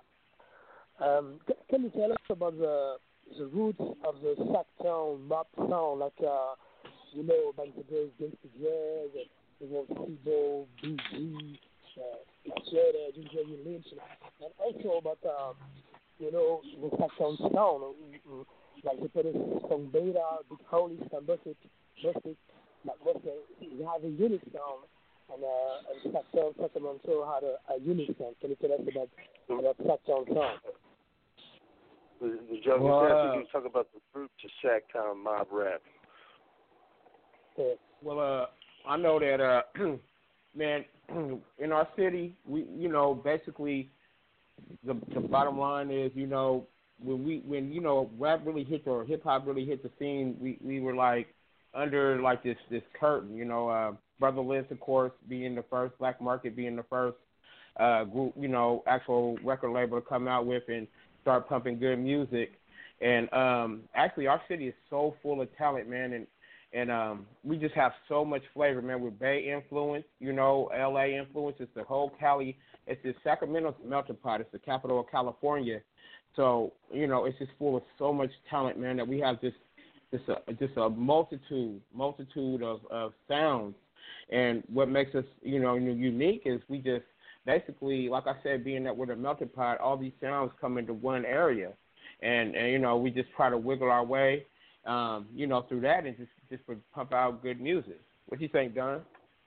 Can you tell us about the roots of the Sacktown rap sound? Like, you know, back in the days, Gangsta Jazz, and T-Bo, BG, Cheddar, Ginger Lynch, and also about, you know, the Sacktown sound. Like, they put a song Beta, Big Holy, Bustic, like, they have a unique sound, and Sacktown Sacramento had a unique sound. Can you tell us about Sacktown sound? The gentleman you talk about the roots of Sacktown mob rap. Well, I know that man, in our city, we, basically, the bottom line is, when rap really hit or hip hop really hit the scene, we were like under like this curtain, Brother Liz, of course, being the first, Black Market being the first group, actual record label to come out with and start pumping good music. And actually, our city is so full of talent, man, and we just have so much flavor, man. With Bay influence, LA influence. It's the whole Cali. It's the Sacramento's melting pot. It's the capital of California. So it's just full of so much talent, man, that we have just a multitude of sounds. And what makes us, unique is we just basically, like I said, being that we're the melting pot, all these sounds come into one area. And we just try to wiggle our way, through that and just pump out good music. What do you think, Don?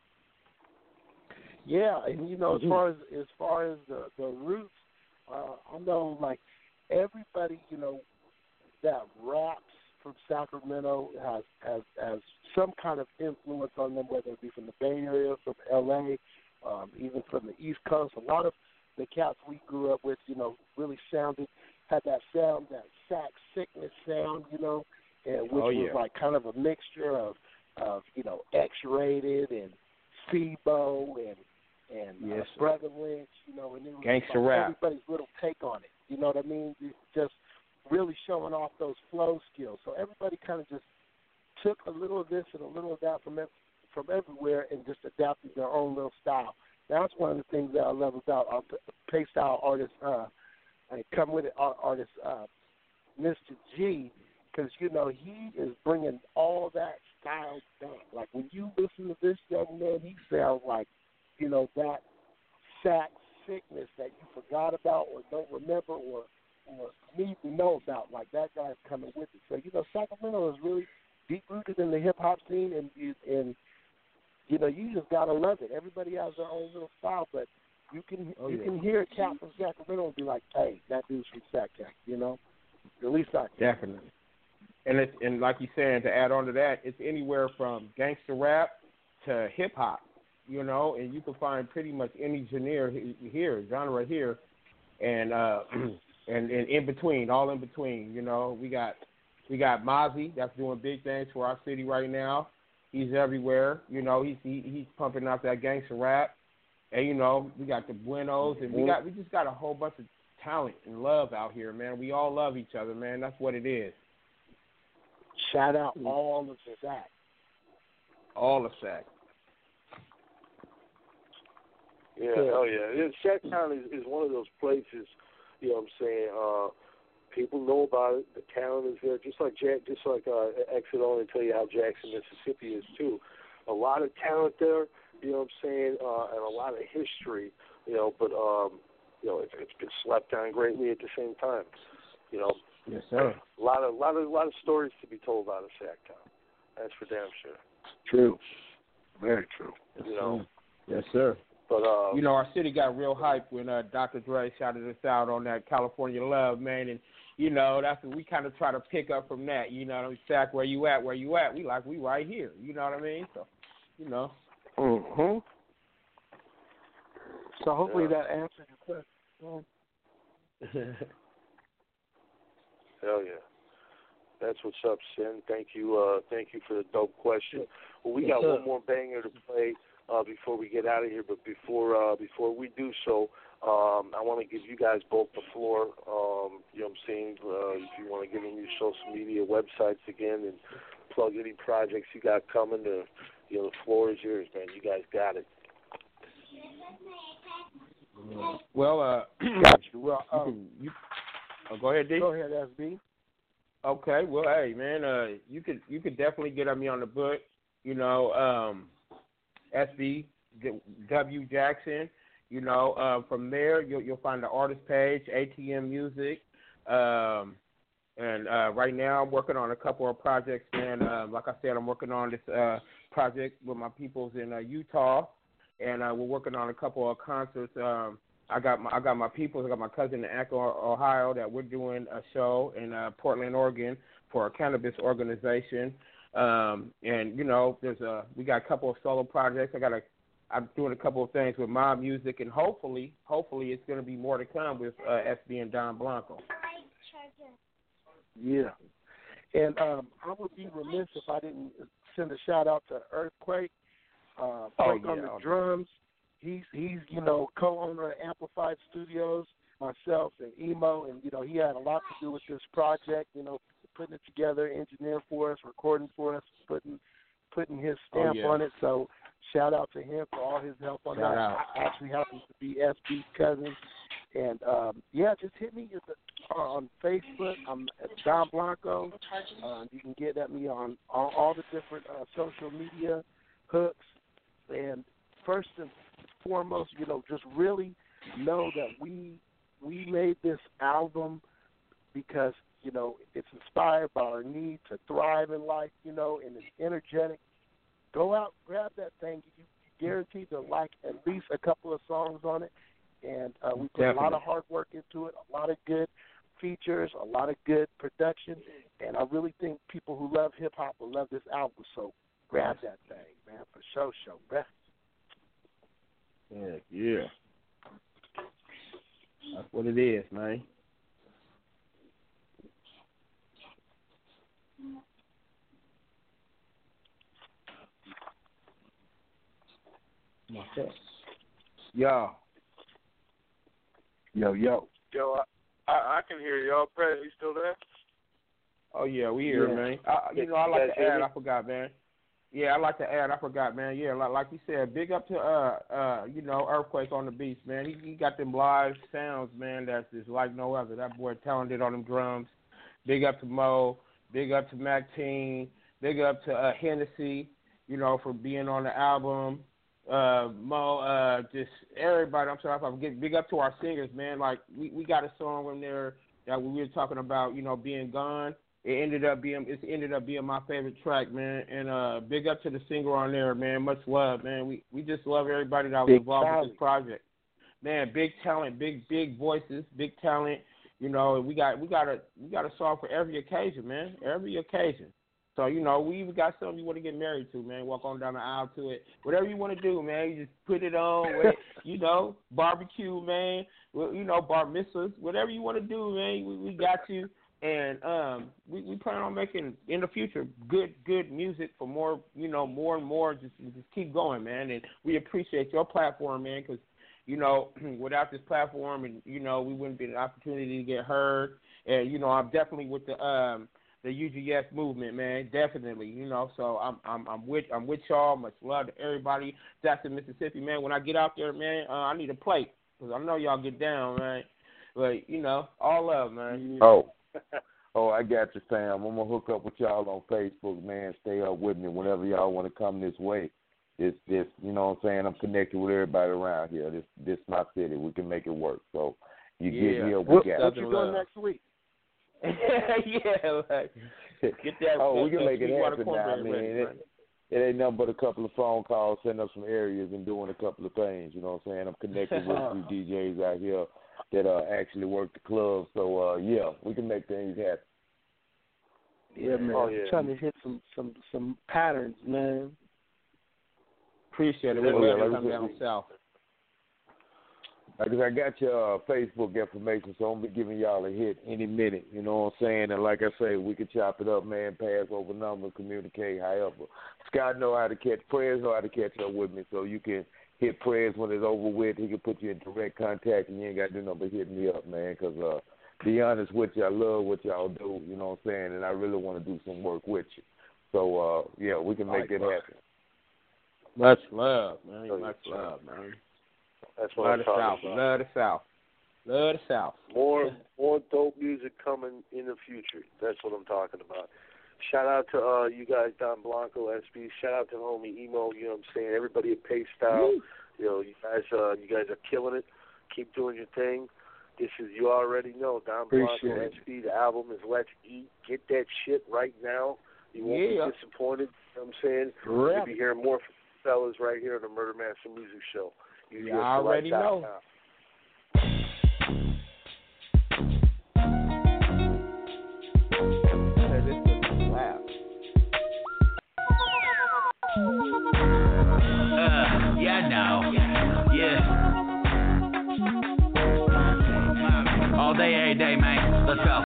Yeah, and as far as the roots, I know like everybody that raps from Sacramento has some kind of influence on them, whether it be from the Bay Area, from LA, even from the East Coast. A lot of the cats we grew up with, really had that sound, that sack sickness sound, and which was like kind of a mixture of X-Rated and Febo and Brother Lynch, and it was gangster like rap. Everybody's little take on it. You know what I mean? It's just really showing off those flow skills. So everybody kind of just took a little of this and a little of that from everywhere and just adapted their own little style. That's one of the things that I love about our Pay Style artist, and come with it artist, Mr. G, because he is bringing all that style back. Like when you listen to this young man, he sounds like that sack sickness that you forgot about or don't remember or need to know about. Like that guy's coming with it. So Sacramento is really deep rooted in the hip hop scene, and you just gotta love it. Everybody has their own little style, but you can hear a cat from Sacramento and be like, hey, that dude's from Sac Cat, At least I can. Definitely. And like you saying, to add on to that, it's anywhere from gangster rap to hip hop, and you can find pretty much any genre here, and and in between, all in between. We got Mozzie that's doing big things for our city right now. He's everywhere. He's pumping out that gangster rap. And we got the Buenos, and we just got a whole bunch of talent and love out here, man. We all love each other, man. That's what it is. Shout out all of Sac. All of Sac. Yeah, hell yeah. Sac Town is one of those places, people know about it. The talent is there, just like Exit Only tell you how Jackson, Mississippi is too. A lot of talent there, and a lot of history, but it's been slept on greatly at the same time, Yes, sir. A lot of stories to be told out of Sacktown. That's for damn sure. True. Very true. Yes, sir. But our city got real hype when Dr. Dre shouted us out on that California Love, man, and that's what we kind of try to pick up from that. Sac, where you at? We right here. You know what I mean? So, Mhm. So hopefully that answered your question. Hell yeah. That's what's up, Sin. Thank you for the dope question. Well, we got one more banger to play before we get out of here, but before we do so, I want to give you guys both the floor. If you want to get in your social media websites again and plug any projects you got coming, the floor is yours, man. You guys got it. Well, got you. Well, go ahead, D. Go ahead, SB. Okay. Well, hey, man, you could definitely get me on the book. SB W Jackson. From there you'll find the artist page, ATM Music. And right now I'm working on a couple of projects, man. Like I said, I'm working on this project with my peoples in Utah, and we're working on a couple of concerts. I got my peoples. I got my cousin in Akron, Ohio, that we're doing a show in Portland, Oregon, for a cannabis organization. And we got a couple of solo projects. I got I'm doing a couple of things with my music, and hopefully it's going to be more to come with SB and Don Blanco. Yeah. And I would be remiss if I didn't send a shout-out to Earthquake. Quake on the drums. He's co-owner of Amplified Studios, myself, and Emo, and, he had a lot to do with this project, putting it together, engineering for us, recording for us, putting his stamp on it. So shout out to him for all his help on that. I actually happen to be SB's cousin. And, just hit me on Facebook. I'm at Don Blanco. You can get at me on all the different social media hooks. And first and foremost, just really know that we made this album because, it's inspired by our need to thrive in life, and it's energetic. Go out, grab that thing. You guaranteed to like at least a couple of songs on it. And we put a lot of hard work into it, a lot of good features, a lot of good production. And I really think people who love hip-hop will love this album. So grab that thing, man, for show, bruh. Yeah. That's what it is, man. Yo. Yo, I can hear y'all. Brad, you still there? Oh, yeah, we here, man. I like to add, I forgot, man. Yeah, I like to add, I forgot, man. Yeah, like you said, big up to, Earthquake on the beats, man. He got them live sounds, man, that's just like no other. That boy talented on them drums. Big up to Mo. Big up to Mac Teen. Big up to Hennessy, for being on the album. Mo, just everybody. I'm sorry if I forget. Big up to our singers, man. Like we got a song in there that we were talking about, being gone. It ended up being my favorite track, man. And big up to the singer on there, man. Much love, man. We just love everybody that was involved with this project. Man, big talent, big voices, big talent. We got a song for every occasion, man. Every occasion. So, we even got something you want to get married to, man. Walk on down the aisle to it. Whatever you want to do, man. You just put it on, barbecue, man. Bar mitzvahs. Whatever you want to do, man, we got you. And we plan on making, in the future, good music for more, more and more. Just keep going, man. And we appreciate your platform, man, because, without this platform, and, we wouldn't be an opportunity to get heard. And, I'm definitely with the UGS movement, man, definitely, So I'm with y'all. Much love to everybody. Jackson, Mississippi, man. When I get out there, man, I need a plate because I know y'all get down, man. But all love, man. Oh, I got you, Sam. I'm gonna hook up with y'all on Facebook, man. Stay up with me whenever y'all want to come this way. This, you know what I'm saying? I'm connected with everybody around here. This my city. We can make it work. So you get here, we got it. What you doing next week? Yeah, like, get that. We can make it happen now. I mean, it ain't nothing but a couple of phone calls, setting up some areas, and doing a couple of things. You know what I'm saying? I'm connected with a few DJs out here that actually work the club. So we can make things happen. Yeah, man. I'm trying to hit some patterns, man. Appreciate it. We're coming down south. Like I got your Facebook information, so I'm going to be giving y'all a hit any minute, you know what I'm saying? And like I say, we can chop it up, man, pass over numbers, communicate, however. Scott know how to catch prayers, know how to catch up with me, so you can hit prayers when it's over with. He can put you in direct contact, and you ain't got to do nothing but hit me up, man, because be honest with you, I love what y'all do, you know what I'm saying, and I really want to do some work with you. So, we can make it happen. Much love, man. Much love, man. That's what I'm talking about. Love the South. Love the South. More dope music coming in the future. That's what I'm talking about. Shout out to you guys, Don Blanco, SB. Shout out to homie Emo. You know what I'm saying? Everybody at Pace Style. You guys are killing it. Keep doing your thing. This is, you already know, Don Blanco, SB. The album is Let's Eat. Get that shit right now. You won't be disappointed. You know what I'm saying? You'll be hearing more from fellas right here on the Murder Master Music Show. You already know. Yeah, no. every day, man. Let's go.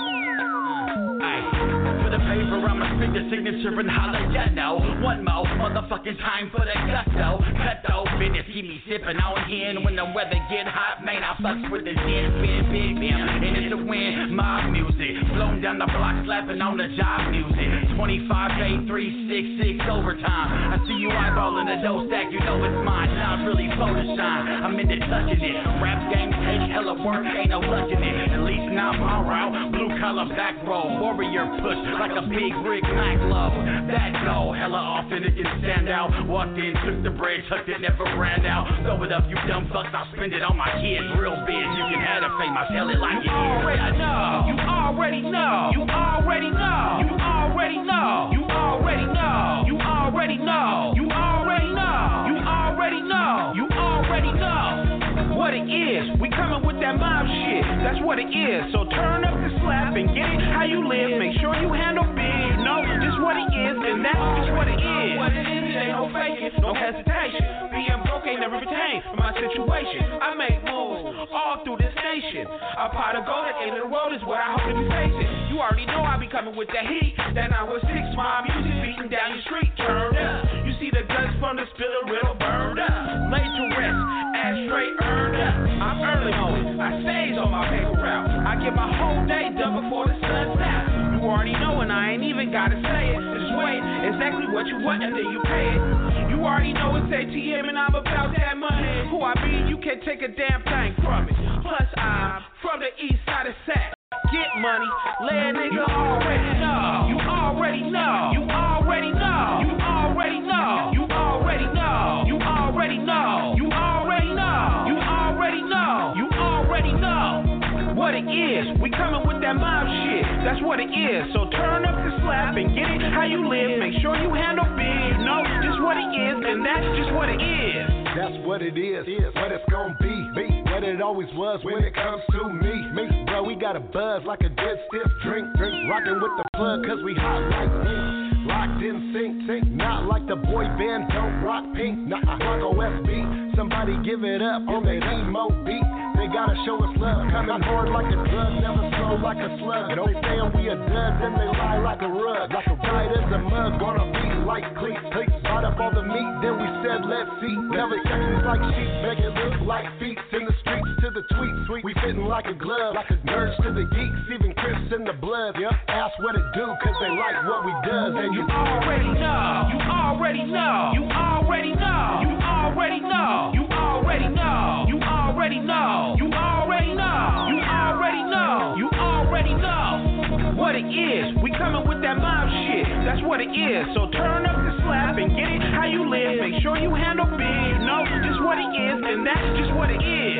For the paper, I'ma spit the signature and holla, ya know. One more motherfucking time for the gusto. Cut though, business, keep me sipping on here. And when the weather get hot, man, I fucks with the gin, spin, big bam. And it's a win, mob music. Floating down the block, slapping on the job music. 25, 8, 3, 6, 6 overtime. I see you eyeballing the dough stack, you know it's mine. Now I'm really full to shine. I'm into touching it. Rap game take hella work, ain't no luck in it. At least now I'm alright. Blue collar back row, warrior push like a big Rick Mac low. That go hella often it can stand out. Walked in, took the bread, tucked it, never ran out. Throw it up, you dumb fucks, I'll spend it on my kids real big. You can have the fame, I tell it like it is. You already know. You already know. You already know. You already know. You already know. You already know. You already know. You already know what it is. We coming with that mob shit. That's what it is. So turn up the slap and get it how you live. Make sure you handle big. You know just what it is, and that's just what it is. What it is, it ain't no faking, no hesitation. Being broke ain't never retained from my situation. I make moves all through this nation. A pot of gold at the end of the road is what I hope to be facing. You already know I be coming with that heat. That 916 mob music beating down your street. Turned up. You see the guns from the spill riddle burned up. Laid to rest, ass straight earned up. I'm early mode. I stays on my paper route. I get my whole day done before the sun sets. You already know and I ain't even gotta say it. Just wait, exactly what you want and then you pay it. You already know it's ATM and I'm about that money. Who I be, you can't take a damn thing from it. Plus I'm from the east side of Sac. Get money, lay a nigga. You already know. You already know. You already know. You already know. You already know. You already know. You already know. You already know. You already know what it is. We coming with that mob shit. That's what it is. So turn up the slap and get it how you live. Make sure you handle big. You know just what it is, and that's just what it is. That's what it is. What it's gonna be. What it always was when it comes to me. Bro, we got a buzz like a dead stiff drink. Rockin' with the plug cause we hot like me. Locked in sync. Not like the boy band, don't rock pink. Nah, rock OSB. Somebody give it up on that emo beat. They gotta show us love. Coming hard like a drug, never slow like a slug. If they saying we a dud, then they lie like a rug. Like a tight as a mug, on our feet like cleats. Bought up all the meat, then we said let's eat. Never sections like sheep, make it look like feet. In the streets to the tweets, we fitting like a glove. Like a nerds to the geeks, even Crips in the blood. Ask what it do, cause they like what we does. And you already know. You already know. You already know. You already know. You already know. You already know. You already know. You already know. You already know what it is. We coming with that mob shit. That's what it is. So turn up the slap and get it how you live. Make sure you handle big. You know just what it is, and that's just what it is.